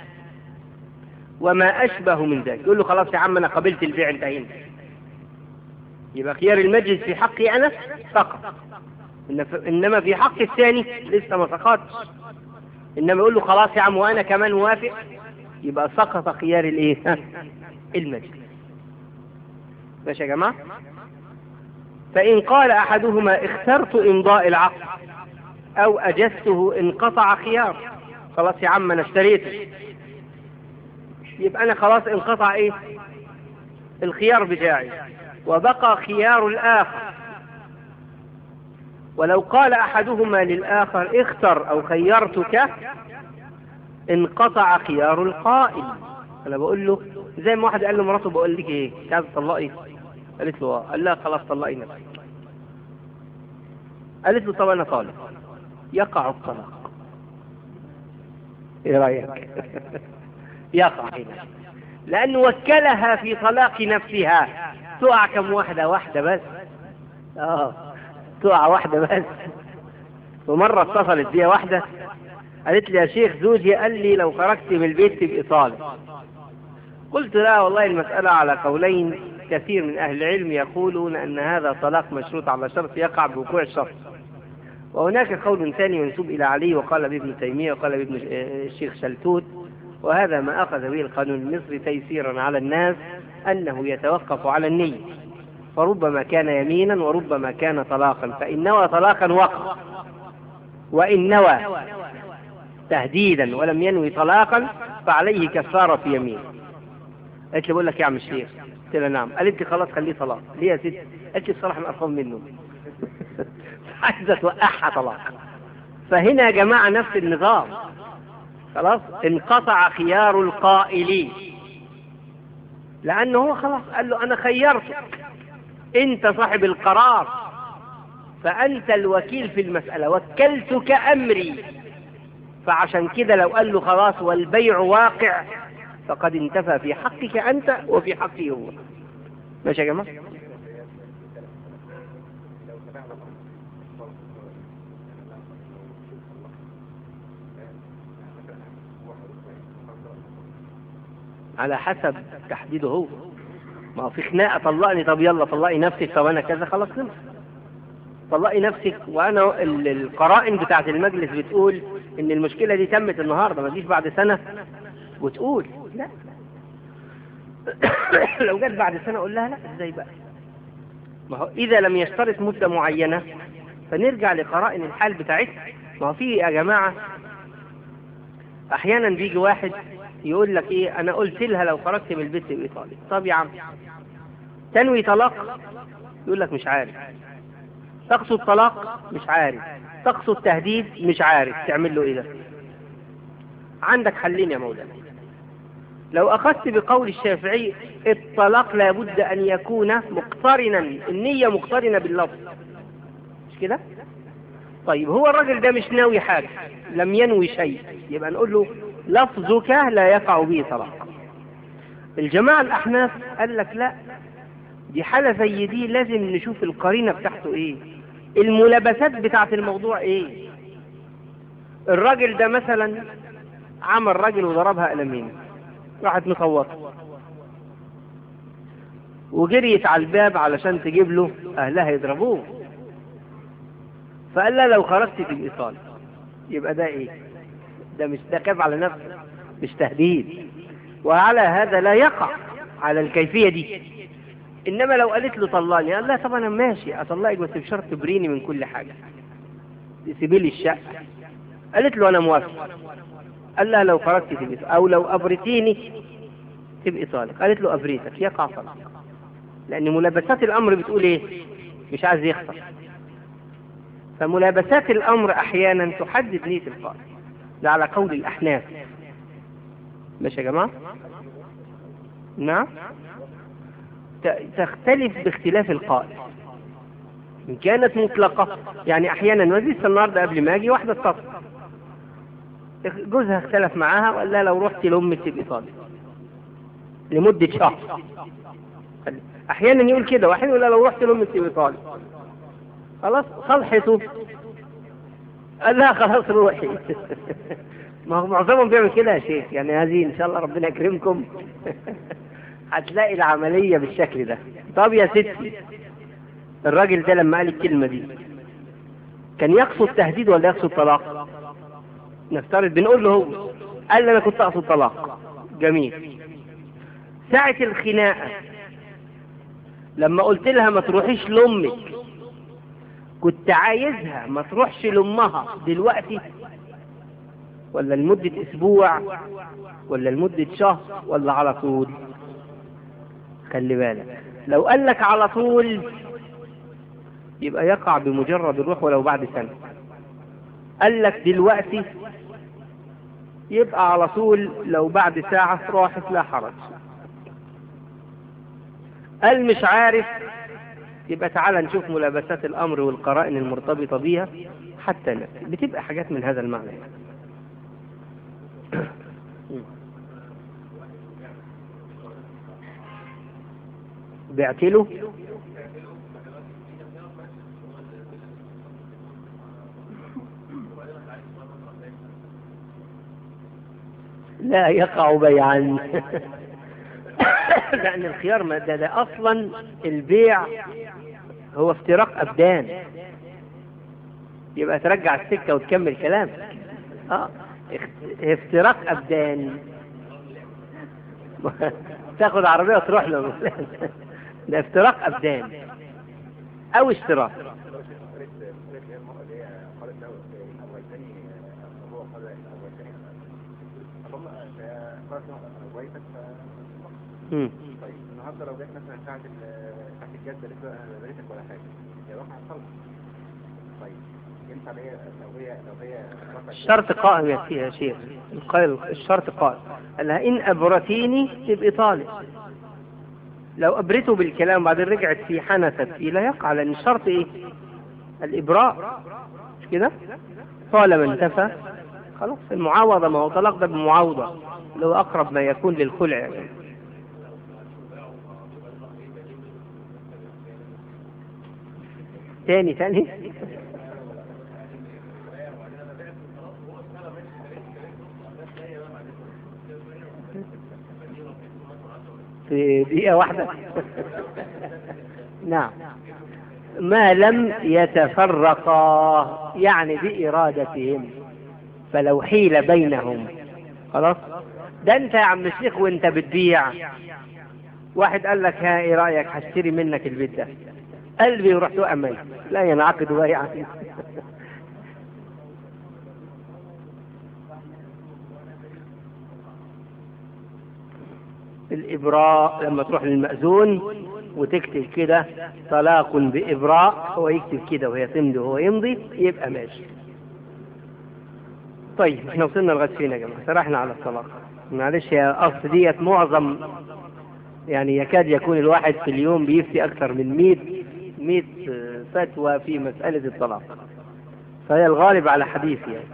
وما أشبه من ذلك. يقول له خلاص يا عم أنا قبلت البيع، انتهينا. يبقى خيار المجلس في حقي أنا فقط، إنما في حق الثاني لسه ما سقطش. إنما يقول له خلاص يا عم وأنا كمان موافق، يبقى سقط خيار الايه؟ المجلس. ماشي يا جماعة؟ فإن قال أحدهما اخترت إمضاء العقد أو أجزته انقطع خيار. خلاص يا عم أنا اشتريته، يبقى أنا خلاص انقطع إيه؟ الخيار بتاعي وبقى خيار الآخر. ولو قال أحدهما للآخر اختر أو خيرتك انقطع خيار القائل. أنا بقول له زي ما واحد قال له مراته بقول لك إيه؟ عايز تطلقي؟ قالت له قال لها خلاص طلقي نفسك. قالت له طب أنا طالق. يقع الطلاق. إيه رأيك؟ يقع هنا لأنه وكلها في طلاق نفسها. تقع كم واحدة بس. تقع واحدة بس. ومرة اتصلت بيها واحدة قالت لي يا شيخ زوجي قال لي لو خرجت من البيت تبقى طالق. قلت لا والله المسألة على قولين. كثير من أهل العلم يقولون أن هذا طلاق مشروط على شرط يقع بوقوع الشرط، وهناك قول ثاني منسوب إلى علي وقال بابن تيمية وقال بابن الشيخ شلتوت، وهذا ما أخذ به القانون المصري تيسيرا على الناس أنه يتوقف على النية، فربما كان يمينا وربما كان طلاقا. فإن نوى طلاقا وقع، وإن نوى تهديدا ولم ينوي طلاقا فعليه كفارة يمين. قالت لي بقول لك يا عم الشيخ. قلت لها نعم. قالت لي خلاص خليه طلاق. ليه يا ست؟ قالت لي الصراحة أنا قرفان منه. عايزة توقعها طلاق. فهنا يا جماعة نفس النظام. خلاص انقطع خيار القائل، لأنه هو خلاص قال له أنا خيرتك، أنت صاحب القرار، فأنت الوكيل في المسألة، وكلتك أمري. فعشان كده لو قال له خلاص والبيع واقع فقد انتفى في حقك أنت وفي حقه هو. ماشي يا جماعة؟ على حسب تحديده هو. ما هو في خناقة طلقني، طب يلا طلقي نفسك، طب أنا كذا، خلاص خلص. طلقي نفسك، وأنا القرائن بتاعت المجلس بتقول إن المشكلة دي تمت النهاردة، ما تجيش بعد سنة وتقول لا. لو جت بعد سنة أقول لها لا، إزاي بقى؟ ما هو إذا لم يشترط مدة معينة فنرجع لقرائن الحال بتاعتها. ما هو في يا جماعة أحيانا بيجي واحد يقول لك إيه، أنا قلت لها لو خرجت من البيت تبقي طالق. طب يا عم تنوي طلاق؟ يقول لك مش عارف. تقصد طلاق؟ مش عارف. تقصد تهديد؟ مش عارف. تعمل له إيه ده؟ عندك حلين يا مولانا. لو أخذت بقول الشافعي الطلاق لابد أن يكون مقترنا، النية مقترنة باللفظ، مش كده؟ طيب هو الراجل ده مش ناوي حاجة، لم ينوي شيء، يبقى نقول له لفظك لا يقع به طلاق. الجماعة الأحناف قال لك لا، دي حالة زي دي لازم نشوف القرينة بتاعته ايه، الملابسات بتاعت الموضوع ايه. الراجل ده مثلا عمل راجل وضربها قلمين، راحت مصوته وجريت على الباب علشان تجيب له اهلها يضربوه، فقال لها لو خرجت تبقي طالق. يبقى ده ايه؟ ده مش ده كذب على نفسه، مش تهديد، وعلى هذا لا يقع على الكيفية دي. انما لو قالت له طلقني، قال لها طب انا ماشي اطلقك بس بشرط تبريني من كل حاجة، تسيبي لي الشقة. قالت له انا موافق. قال لها لو خرجت تبقي طالق، او لو ابرتيني تبقي طالق. قالت له ابريتك، يقع طلاق، لان ملابسات الامر بتقول ايه؟ مش عايز يخسر. فملابسات الامر احيانا تحدد نية القائل، ده على قول الاحناف. ماشي يا جماعة؟ نعم. تختلف باختلاف القائل. إن كانت مطلقة، يعني أحيانا ولسه النهارده قبل ما أجي واحدة اتصل جوزها اختلف معاها وقال لها لو رحتي لأمك تبقي طالق لمدة شهر. أحيانا يقول كده، وأحيانا يقول لها لو رحتي لأمك تبقي طالق. خلاص صلحته، قال لها خلاص روحي. ما هو معظمهم بيعمل كده يا شيخ، يعني هذه إن شاء الله ربنا يكرمكم هتلاقي العملية بالشكل ده. طب يا ستي، الراجل ده لما قال الكلمة دي كان يقصد تهديد ولا يقصد طلاق؟ نفترض بنقول له هو قال لي انا كنت اقصد طلاق، جميل. ساعة الخناقة لما قلت لها ما تروحيش لامك، كنت عايزها ما تروحش لامها دلوقتي ولا لمدة اسبوع ولا لمدة شهر ولا على طول؟ خلي بالك، لو قال لك على طول يبقى يقع بمجرد الروح ولو بعد سنة. قال لك دلوقتي يبقى على طول لو بعد ساعة راحت لا حرج. قال مش عارف، يبقى تعالى نشوف ملابسات الأمر والقرائن المرتبطة بيها حتى بتبقى حاجات من هذا المعنى. بعت له لا يقع بيعا. لأن الخيار ما ده أصلا البيع هو افتراق أبدان، يبقى ترجع السكة وتكمل كلامك. افتراق أبدان. تاخد عربية وتروح له. ده افتراق أبدان أو اشتراك. طيب النهارده لو جت مثلا ساعة الجد قالت له انا بريتك ولا حاجة، هي واقعة الصلاة. طيب ينفع لو هي الشرط قائم يا شيخ، الشرط قائم. قال لها إن أبرتيني تبقي طالق. لو أبرته بالكلام بعدين رجعت في حنثت فيه لا يقع، لأن الشرط إيه؟ الإبراء، مش كده؟ طالما انتفى خلاص. المعاوضة، ما هو طلاق ده بمعاوضة، اللي هو أقرب ما يكون للخلع يعني. تاني في دقيقة واحدة. نعم، ما لم يتفرقا، يعني بإرادتهم، فلو حيل بينهم خلاص. ده انت يا عم الشيخ وانت بتبيع، واحد قال لك ها ايه رأيك هشتري منك البيت ده، قلبي ورحت أمي لا ينعقد بيعا. الإبراء لما تروح للمأذون وتكتب كده طلاق بإبراء، هو يكتب كده وهي تمضي وهو يمضي، يبقى ماشي. طيب احنا وصلنا لغاية فين يا جماعة؟ سرحنا على الطلاق. معلش يا أصل ديت معظم، يعني يكاد يكون الواحد في اليوم بيفتي أكثر من 100 فتوى في مسألة الطلاق، فهي الغالب على حديثي يعني.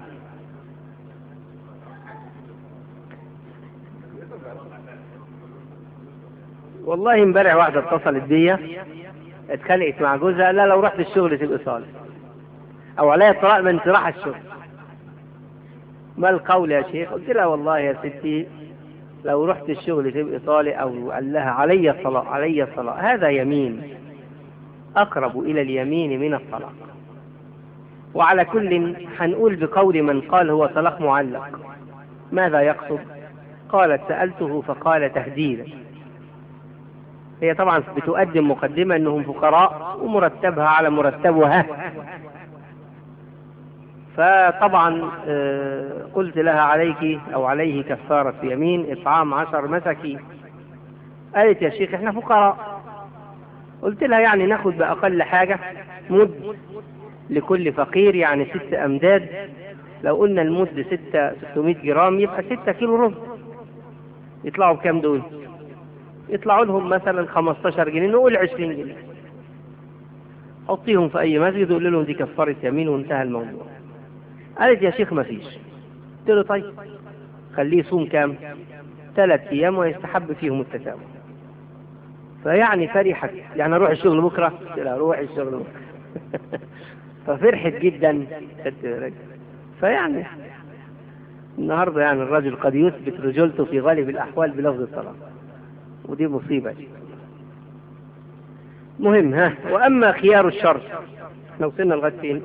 والله امبارح واحدة اتصلت بيا اتخانقت مع جوزها، لا لو رحت الشغل تبقى صالح، او عليا الطلاق من راح الشغل. ما القول يا شيخ؟ قلت لها والله يا ستي لو رحت الشغل تبقى صالح، او قال لها علي الطلاق علي الطلاق، هذا يمين اقرب الى اليمين من الطلاق. وعلى كل هنقول بقول من قال هو طلاق معلق. ماذا يقصد؟ قالت سألته فقال تهديدا. هي طبعا بتقدم مقدمة انهم فقراء ومرتبها على مرتبها، فطبعا قلت لها عليك او عليه كفارة يمين اطعام 10 مساكين. قالت يا شيخ احنا فقراء. قلت لها يعني ناخد باقل حاجة مد لكل فقير، يعني 6 أمداد. لو قلنا المد 600 جرام يبقى 6 كيلو ربع، يطلعوا بكام دول؟ يطلعوا لهم مثلا 15 جنيه، نقول 20 جنيه. حطيهم في أي مسجد وقول لهم دي كفارة يمين وانتهى الموضوع. قالت يا شيخ ما فيش. قلت له طيب خليه يصوم كام؟ 3 أيام ويستحب فيهم التسامح. فيعني فرحت، يعني أروح الشغل بكرة؟ قلت لها أروح الشغل بكرة. ففرحت جدا. فيعني النهارده يعني الرجل قد يثبت رجولته في غالب الأحوال بلفظ الطلاق، ودي مصيبة. مهم. ها، وأما خيار الشرط لو وصلنا لغاية فين؟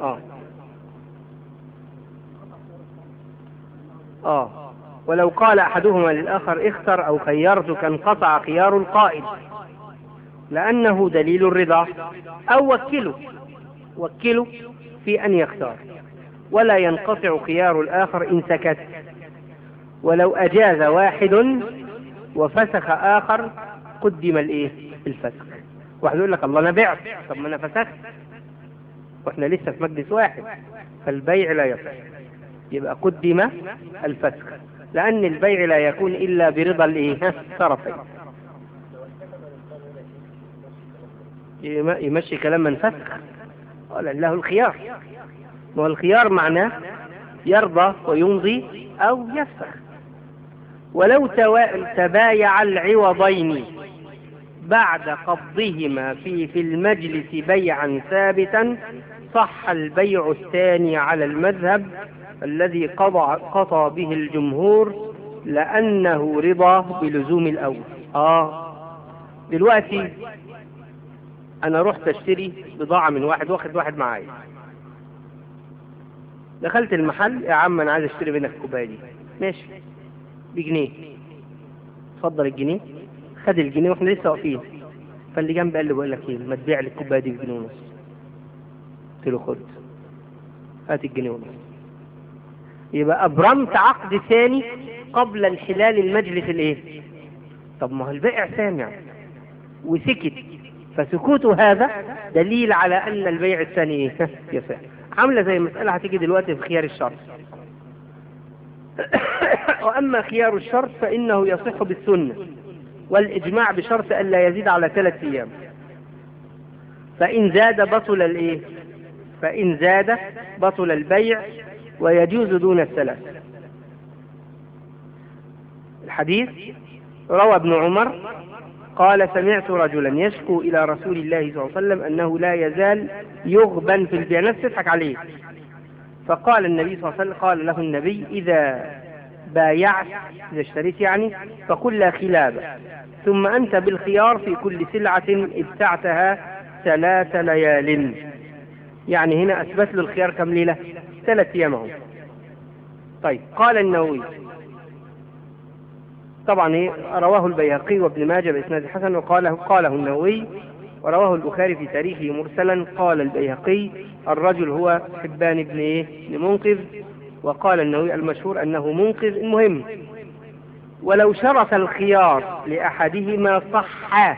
ولو قال أحدهما للآخر اختر أو خيرتك انقطع خيار القائل، لأنه دليل الرضا، أو وكله في أن يختار، ولا ينقطع خيار الآخر إن سكت. ولو أجاز واحد وفسخ آخر قدم الفسخ. واحد يقول لك الله أنا بعت، طب ما أنا فسخت وإحنا لسه في مجلس واحد، فالبيع لا يصح، يبقى قدم الفسخ، لأن البيع لا يكون إلا برضا الطرفين. يمشي كلام من فسخ، قال له الخيار، والخيار معناه يرضى ويمضي أو يفسخ. ولو تبايع العوضين بعد قبضهما في المجلس بيعا ثابتا صح البيع الثاني على المذهب الذي قضى به الجمهور، لأنه رضا بلزوم الأول. دلوقتي أنا رحت أشتري بضاعة من واحد، واخد واحد معايا، دخلت المحل، يا عم أنا عايز أشتري منك الكوباية دي، ماشي بجنيه، اتفضل الجنيه. خد الجنيه واحنا لسه واقفين، فاللي جنبي قال لي بقول لك ايه، ما تبيع لي الكوبايه دي بجنيه ونص. قلت له خد، هات الجنيه ونص. يبقى ابرمت عقد ثاني قبل انحلال المجلس طب ما هو البائع سامع وسكت، فسكوته هذا دليل على ان البيع الثاني يصح. عامله زي مسألة هتيجي دلوقتي في خيار الشرط. وأما خيار الشرط فإنه يصح بالسنة والإجماع بشرط أن لا يزيد على 3 أيام، فإن زاد بطل البيع ويجوز دون 3. الحديث روى ابن عمر قال سمعت رجلا يشكو إلى رسول الله صلى الله عليه وسلم أنه لا يزال يغبن في البيع، ناس تضحك عليه. فقال النبي صلى الله عليه وسلم، قال له النبي إذا بايعت إذا اشتريت يعني فقل لا خلاب، ثم أنت بالخيار في كل سلعة ابتعتها 3 ليال. يعني هنا أثبت له الخيار كم ليلة؟ 3 أيام. طيب قال النووي طبعا رواه البيهقي وابن ماجه بإسناد حسن قاله النووي، ورواه البخاري في تاريخه مرسلا. قال البيهقي الرجل هو حبان بن منقذ، وقال النووي المشهور أنه منقذ. المهم ولو شرط الخيار لأحدهما صح.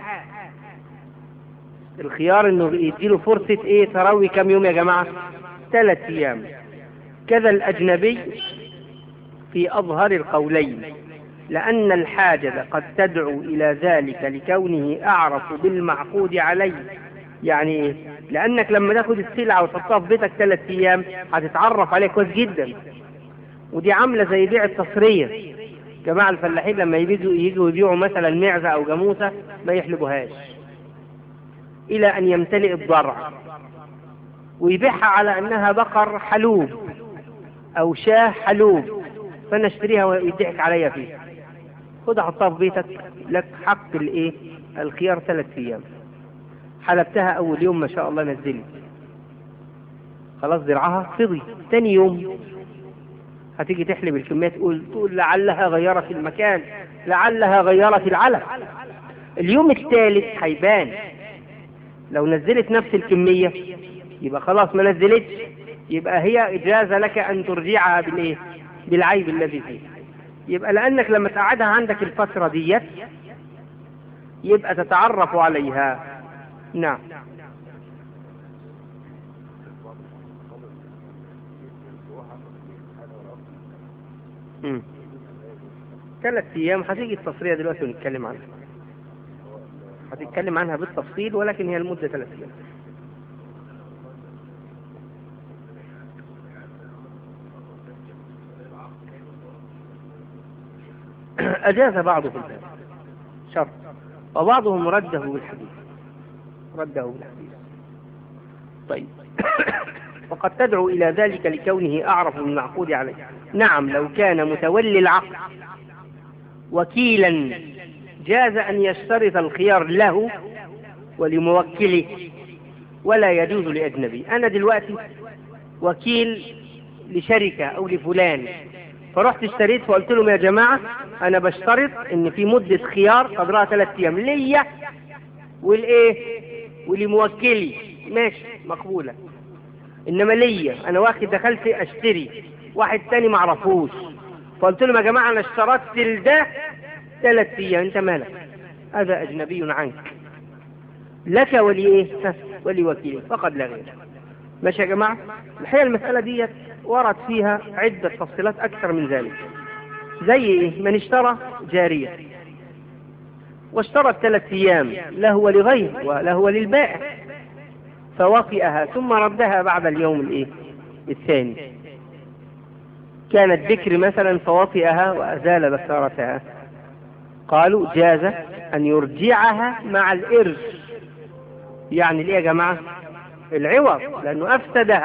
الخيار انه يديله فرصة تروي كم يوم يا جماعة؟ 3 أيام. كذا الأجنبي في أظهر القولين، لأن الحاجة قد تدعو إلى ذلك لكونه أعرف بالمعقود عليه. يعني لأنك لما تاخد السلعة وتحطها في بيتك 3 أيام هتتعرف عليه كويس جدا. ودي عاملة زي بيع التصرية. جماعة الفلاحين لما يجوا يبيعوا مثلا معزة أو جاموسة ما يحلبوهاش إلى أن يمتلئ الضرع، ويبيعها على أنها بقر حلوب أو شاه حلوب، فأنا اشتريها ويضحك عليا فيها. خد حطها في بيتك، لك حق الخيار 3 أيام. حلبتها أول يوم ما شاء الله نزلت، خلاص ذرعها فضي. ثاني يوم هتيجي تحلب الكمية تقول لعلها غيرت المكان، لعلها غيرت العلف. اليوم الثالث هيبان. لو نزلت نفس الكمية يبقى خلاص، ما نزلتش يبقى هي إجازة لك أن ترجعها بالعيب الذي فيه. يبقى لأنك لما تقعدها عندك الفترة ديت يبقى تتعرف عليها. نعم. مم. 3 أيام. هتيجي التصرية دلوقتي ونتكلم عنها، هتتكلم عنها بالتفصيل، ولكن هي المدة 3 أيام. أجاز بعضهم ذلك شرط، وبعضهم رده بالحديث. طيب وقد تدعو إلى ذلك لكونه أعرف بالمعقود عليه. نعم، لو كان متولي العقد وكيلا جاز أن يشترط الخيار له ولموكله، ولا يجوز لأجنبي. أنا دلوقتي وكيل لشركة أو لفلان، فرحت اشتريت فقلت لهم يا جماعة أنا بشترط إن في مدة خيار قدرها 3 أيام ليا ولموكلي، ماشي مقبولة. إنما ليا أنا دخلت أشتري واحد تاني معرفوش، فقلت لهم يا جماعة أنا اشترطت ده 3 أيام، أنت مالك؟ هذا أجنبي عنك، لك ولوكيلك فقد لا غير. ماشي يا جماعة. الحقيقة المسألة دي ورد فيها عدة تفصيلات أكثر من ذلك. زي من اشترى جارية واشترت 3 أيام له ولغير وله وللبائع، فوطئها ثم ردها بعد اليوم الثاني. كانت بكر مثلا فوطئها وأزال بكارتها، قالوا جاز أن يرجعها مع الإرث. يعني ليه يا جماعة؟ العوض، لأنه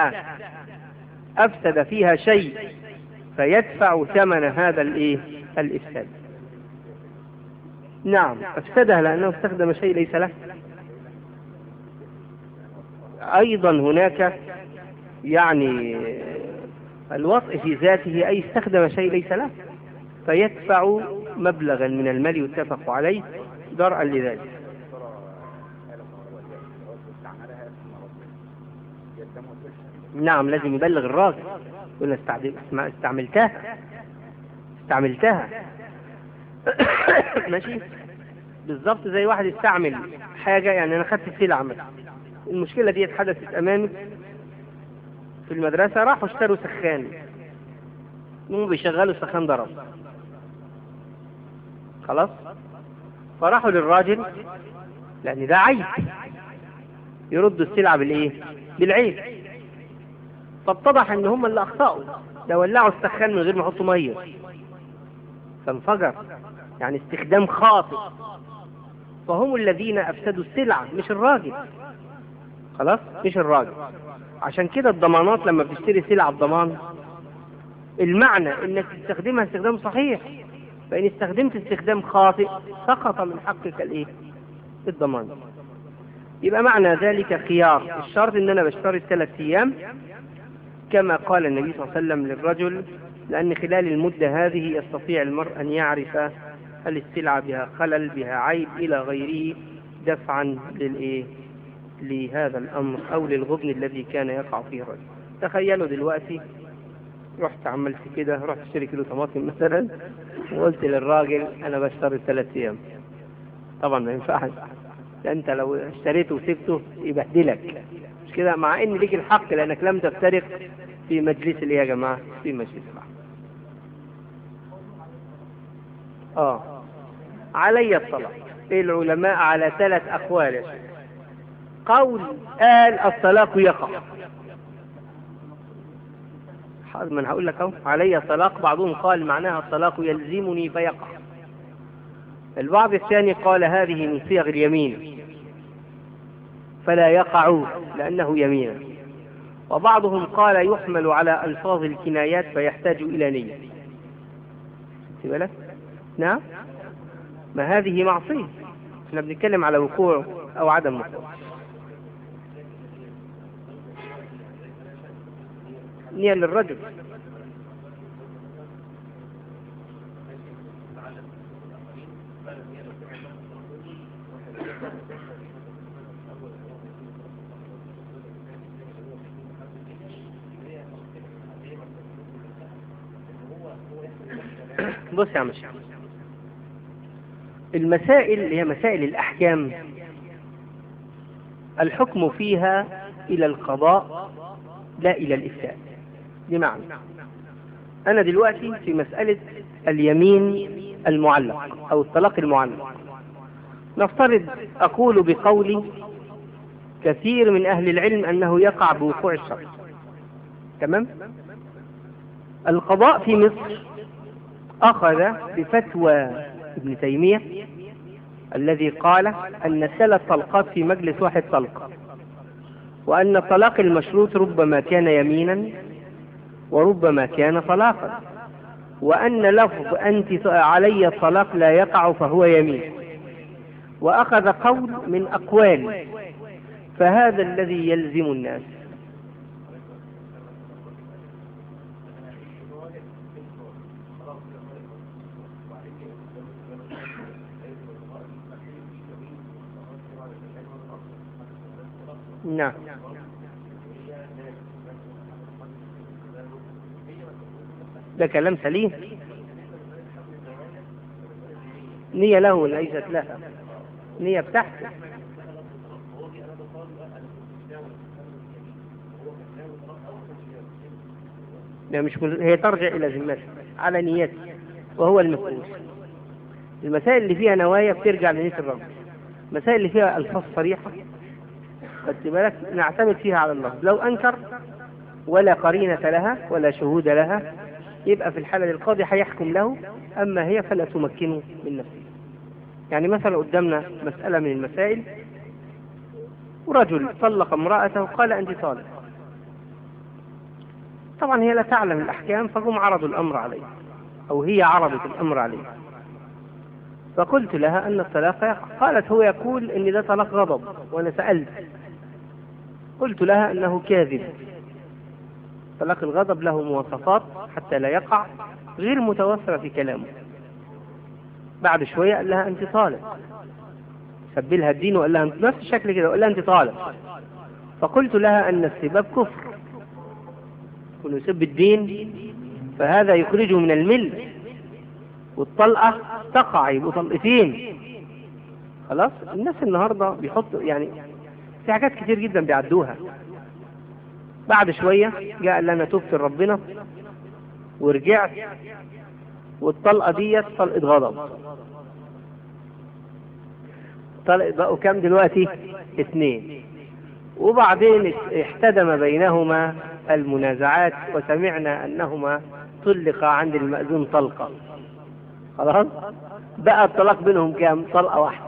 أفسد فيها شيء فيدفع ثمن هذا الإفساد. نعم أفسدها لأنه استخدم شيء ليس له. أيضا هناك يعني الوطء في ذاته أي استخدم شيء ليس له فيدفع مبلغا من المال يتفق عليه درءا لذلك. نعم لازم يبلغ الراجل يقول استعملتها ماشي. بالضبط زي واحد استعمل حاجة، يعني أنا خدت سلعة مثلا، المشكلة دي حدثت أمامي في المدرسة، راحوا اشتروا سخان، هم بيشغلوا السخان ضرب خلاص، فراحوا للراجل لأن ده عيب يردوا السلعة بالعيب، فاتضح ان هم اللي اخطأوا، ده ولعوا السخان من غير ما يحطوا ميه فانفجر، يعني استخدام خاطئ، فهم الذين افسدوا السلعة مش الراجل. خلاص مش الراجل. عشان كده الضمانات لما بتشتري سلعة بضمان المعنى انك تستخدمها استخدام صحيح، فان استخدمت استخدام خاطئ سقط من حقك الايه؟ الضمان. يبقى معنى ذلك خيار، الشرط ان انا بشترط 3 ايام كما قال النبي صلى الله عليه وسلم للرجل، لان خلال المدة هذه يستطيع المرء ان يعرف هل السلعة بها خلل بها عيب الى غيره، دفعا للايه؟ لهذا الامر او للغبن الذي كان يقع فيه الرجل. تخيلوا دلوقتي رحت عملت كده، رحت اشتري كيلو طماطم مثلا وقلت للراجل انا بشتري 3 ايام، طبعا ما ينفعش، انت لو اشتريته وسبته يبهدلك، مش كده؟ مع ان ليك الحق لانك لم تفترق في مجلس الايه يا جماعه؟ في مجلس العقد. علي الطلاق. العلماء على 3 اقوال يا شيخ. قول قال الطلاق يقع، ما انا هقول لك اهو، علي الطلاق. بعضهم قال معناها الطلاق يلزمني فيقع. البعض الثاني قال هذه من صيغ اليمين فلا يقع لأنه يمين. وبعضهم قال يحمل على ألفاظ الكنايات فيحتاج إلى نية. بالك؟ نعم، ما هذه معصية، احنا بنتكلم على وقوع أو عدم وقوع. نية للرجل. بص يا عم الشيخ، المسائل اللي هي مسائل الأحكام الحكم فيها إلى القضاء لا إلى الإفتاء. بمعنى أنا دلوقتي في مسألة اليمين المعلق أو الطلاق المعلق، نفترض أقول بقولي كثير من أهل العلم أنه يقع بوقوع الشرط، تمام؟ القضاء في مصر أخذ بفتوى ابن تيمية الذي قال أن 3 طلقات في مجلس واحد طلقة، وأن الطلاق المشروط ربما كان يمينا وربما كان طلاقا، وأن لفظ أنت علي الطلاق لا يقع فهو يمين، وأخذ قول من أقوال، فهذا الذي يلزم الناس. نعم، ده كلام سليم. نية له ليست لها، نية بتحت. لا مش هي ترجع إلى ذمته على نيته وهو المسؤول. المسائل اللي فيها نوايا بترجع لنية الرجل، المسائل اللي فيها ألفاظ صريحة خدت بالك نعتمد فيها على الله. لو أنكر ولا قرينة لها ولا شهود لها يبقى في الحالة القاضي هيحكم له، أما هي فلا تمكنه من نفسه. يعني مثلا قدامنا مسألة من المسائل، ورجل طلق امرأته وقال أنت طالق، طبعا هي لا تعلم الأحكام، فهم عرضوا الأمر عليه أو هي عرضت الأمر عليه، فقلت لها أن الطلاق يقع. قالت هو يقول أن ده طلاق غضب، وأنا سألت قلت لها أنه كاذب، طلاق الغضب له مواصفات حتى لا يقع غير متوفرة في كلامه. بعد شوية قال لها أنت طالق، سبلها الدين وقال لها نفس الشكل كده وقال لها أنت طالق. فقلت لها أن السباب كفر، كل يسب الدين فهذا يخرجه من المل، والطلقة تقع يبقوا طلقتين. خلاص الناس النهاردة بيحطوا يعني في حاجات كتير جدا بيعدوها. بعد شوية جاء قال لنا تبت لربنا ورجعت، والطلقة دي طلقة غضب. طلق بقوا كام دلوقتي؟ 2. وبعدين احتدم بينهما المنازعات، وسمعنا أنهما طلقا عند المأذون طلقة. خلاص بقى الطلاق بينهم كام؟ طلقة واحدة.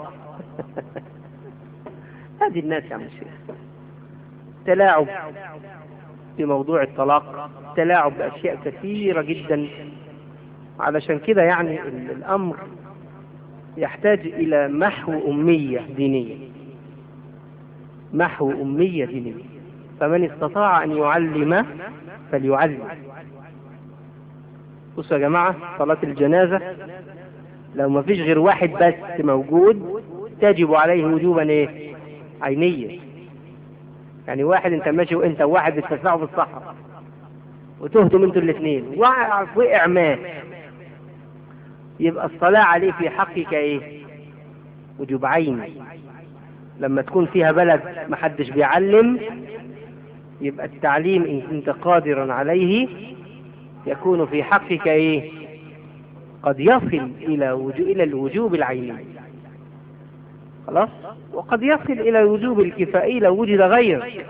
هذه الناس يا عم الشيخ تلاعب في موضوع الطلاق، تلاعب بأشياء كثيرة جدا. علشان كده يعني الأمر يحتاج إلى محو أمية دينية، محو أمية دينية. فمن استطاع أن يعلم فليعلم. بصوا يا جماعة، صلاة الجنازة لو ما فيش غير واحد بس موجود تجب عليه وجوبا ايه؟ عينية. يعني واحد انت ماشي وانت وواحد بتتبعوا في الصحراء وتهتم انتوا الاثنين وقع مات، يبقى الصلاة عليه في حقك ايه؟ وجوب عين. لما تكون فيها بلد محدش بيعلم، يبقى التعليم إن كنت قادرا عليه يكون في حقك ايه؟ قد يصل إلى الوجوب العيني، خلاص، وقد يصل إلى الوجوب الكفائي لو وجد غير.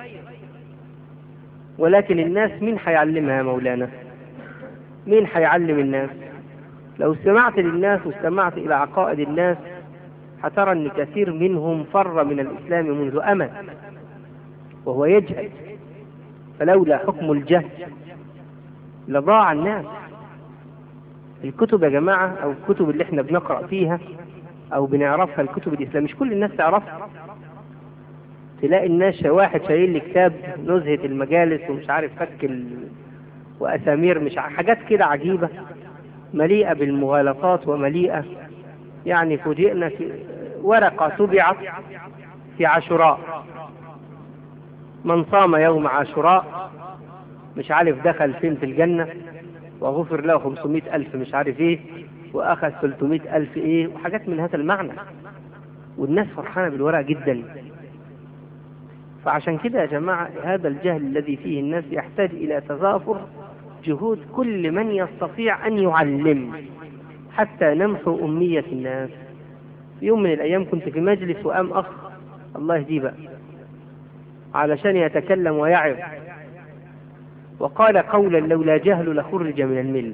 ولكن الناس مين حيعلمها يا مولانا؟ مين حيعلم الناس؟ لو استمعت للناس واستمعت إلى عقائد الناس هترى أن كثير منهم فر من الإسلام منذ أمد وهو يجهل. فلولا حكم الجهل لضاع الناس. الكتب يا جماعة، أو الكتب اللي احنا بنقرأ فيها أو بنعرفها، الكتب الإسلام مش كل الناس تعرفها. تلاقي الناس واحد شايل لي كتاب نزهة المجالس ومش عارف وأسامير مش حاجات كده عجيبة مليئة بالمغالطات ومليئة. يعني فوجئنا في ورقة طبعت في عاشوراء، من صام يوم عاشوراء مش عارف دخل فين في الجنة وغفر له 500,000 مش عارف ايه، واخذ 300,000 ايه، وحاجات من هذا المعنى. والناس فرحانة بالورق جدا. فعشان كده يا جماعة هذا الجهل الذي فيه الناس يحتاج إلى تضافر جهود كل من يستطيع أن يعلم حتى نمحو أمية الناس. في يوم من الأيام كنت في مجلس وقام أخ الله يهديه بقى علشان يتكلم ويعظ، وقال قولا لولا جهل لخرج من الملة.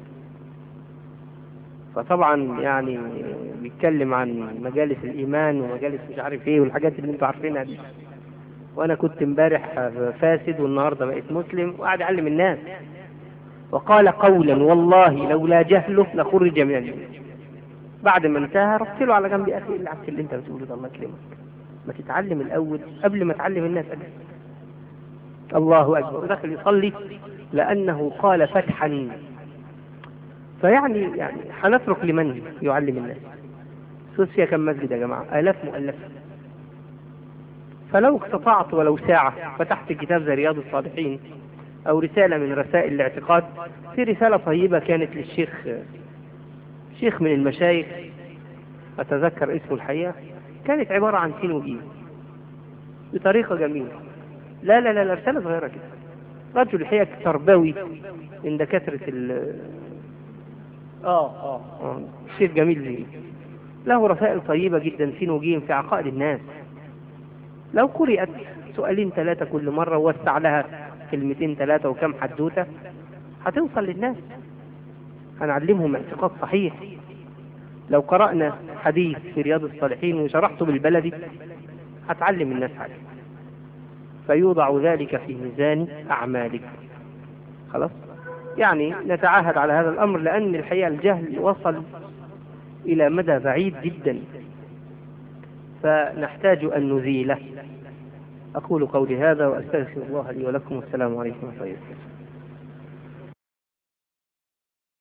فطبعا يعني بيتكلم عن مجالس الإيمان ومجالس مش عارف ايه والحاجات اللي انتوا عارفينها دي. وانا كنت امبارح فاسد والنهارده بقيت مسلم وقاعد اعلم الناس. وقال قولا والله لولا جهله لخرج من الملة. بعد ما انتهى رحت له على جنبي، اخي العكس اللي انت بتقوله ده الله يكرمك، ما تتعلم الاول قبل ما تعلم الناس أجل. الله اكبر. ودخل يصلي لانه قال فتحا. فيعني هنترك لمن يعلم الناس. سوسيا كم مسجد يا جماعة؟ آلاف مؤلفة. فلو استطعت ولو ساعة فتحت كتاب زي رياض الصالحين أو رسالة من رسائل الاعتقاد، في رسالة طيبة كانت للشيخ، شيخ من المشايخ أتذكر اسمه الحقيقة، كانت عبارة عن سين وجيم بطريقة جميلة. لا لا لا رسالة صغيرة كده. رجل الحقيقة تربوي من دكاترة شيخ جميل زي له رسائل طيبة جدا سين وجيم في عقائد الناس. لو قرأت سؤالين ثلاثة كل مرة ووسع لها كلمتين ثلاثة وكم حدوتة هتوصل للناس، هنعلمهم اعتقاد صحيح. لو قرأنا حديث في رياض الصالحين وشرحته بالبلدي هتعلم الناس حاجة، فيوضع ذلك في ميزان أعمالك. خلاص، يعني نتعاهد على هذا الأمر، لأن الحقيقة الجهل وصل إلى مدى بعيد جدا، فنحتاج أن نزيله. أقول قولي هذا وأستغفر الله لي ولكم، والسلام عليكم ورحمة الله وبركاته.